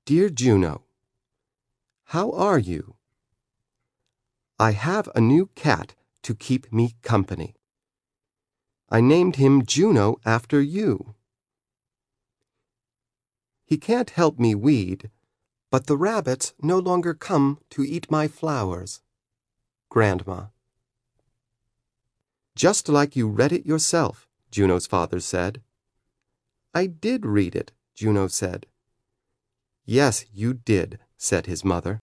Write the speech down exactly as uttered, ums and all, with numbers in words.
Dear Juno, how are you? I have a new cat to keep me company. I named him Juno after you. He can't help me weed, but the rabbits no longer come to eat my flowers. Grandma. Just like you read it yourself, Juno's father said. I did read it, Juno said. Yes, you did, said his mother.